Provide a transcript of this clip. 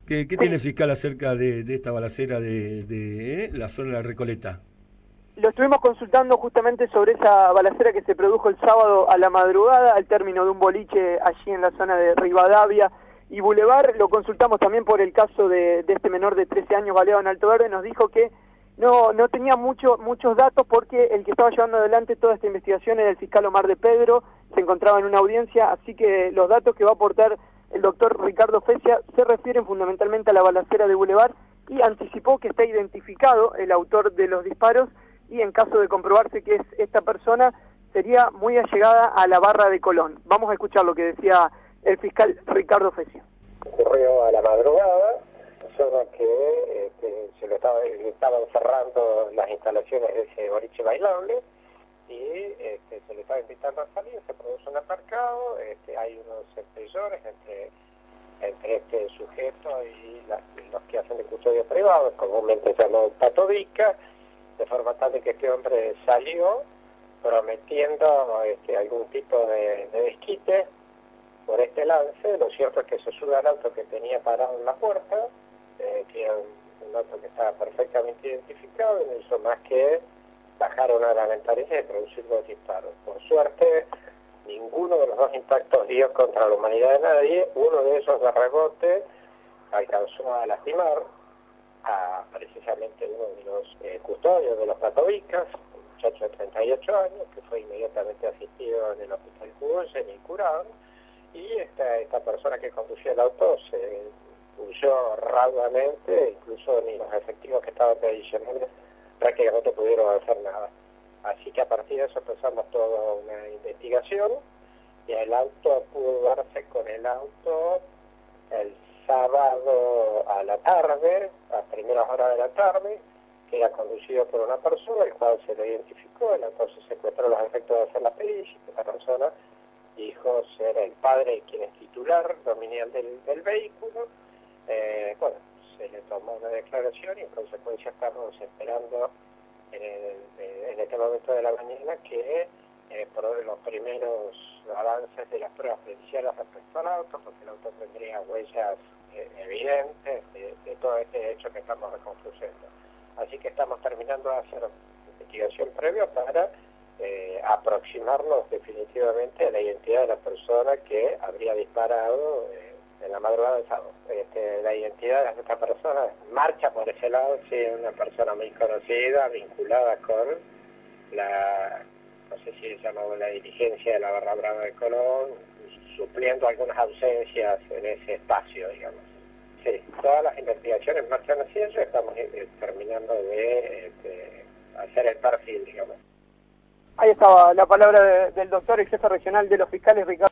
¿Qué tiene el fiscal acerca de esta balacera de la zona de la Recoleta? Lo estuvimos consultando justamente sobre esa balacera que se produjo el sábado a la madrugada, al término de un boliche allí en la zona de Rivadavia y Boulevard. Lo consultamos también por el caso de este menor de 13 años baleado en Alto Verde. Nos dijo que no tenía muchos datos porque el que estaba llevando adelante toda esta investigación era el fiscal Omar de Pedro, se encontraba en una audiencia, así que los datos que va a aportar el doctor Ricardo Fecia se refieren fundamentalmente a la balacera de Boulevard y anticipó que está identificado el autor de los disparos y en caso de comprobarse que es esta persona, sería muy allegada a la barra de Colón. Vamos a escuchar lo que decía el fiscal Ricardo Fecia. Ocurrió a la madrugada, persona que se lo estaban cerrando las instalaciones de ese boliche bailable y se le estaba invitando a salir, se produce un aparcado, hay unos empellores entre este sujeto y los que hacen de custodia privada, comúnmente llamados patodicas, de forma tal de que este hombre salió prometiendo algún tipo de desquite por este lance. Lo cierto es que se sube al auto que tenía parado en la puerta, que era un auto que estaba perfectamente identificado, y no hizo más que bajar una de las ventanillas y producir dos disparos. Por suerte, ninguno de los dos impactos dio contra la humanidad de nadie. Uno de esos de rebote alcanzó a lastimar a precisamente uno de los custodios de los patobicas, un muchacho de 38 años, que fue inmediatamente asistido en el hospital Cuboyen y curado, y esta persona que conducía el auto se huyó raudamente, incluso ni los efectivos que estaban adicionales prácticamente pudieron hacer nada. Así que a partir de eso empezamos toda una investigación, y el auto pudo darse con el auto el sábado a la tarde, a primeras horas de la tarde, que era conducido por una persona, el cual se le identificó, el auto se secuestró los efectos de hacer la pericia. Esta persona dijo ser el padre, quien es titular dominial del vehículo. Se le tomó una declaración y en consecuencia estamos esperando en este momento de la mañana que por los primeros avances de las pruebas periciales respecto al auto, porque el auto tendría huellas evidentes de todo este hecho que estamos reconstruyendo. Así que estamos terminando de hacer investigación previa para aproximarnos definitivamente a la identidad de la persona que habría disparado en la madrugada del sábado. La identidad de esta persona marcha por ese lado, sí, una persona muy conocida, vinculada con no sé si se llamaba la dirigencia de la Barra Brava de Colón, supliendo algunas ausencias en ese espacio, digamos. Sí, todas las investigaciones marchan así, eso estamos terminando de hacer el perfil, digamos. Ahí estaba la palabra del doctor, el jefe regional de los fiscales, Ricardo.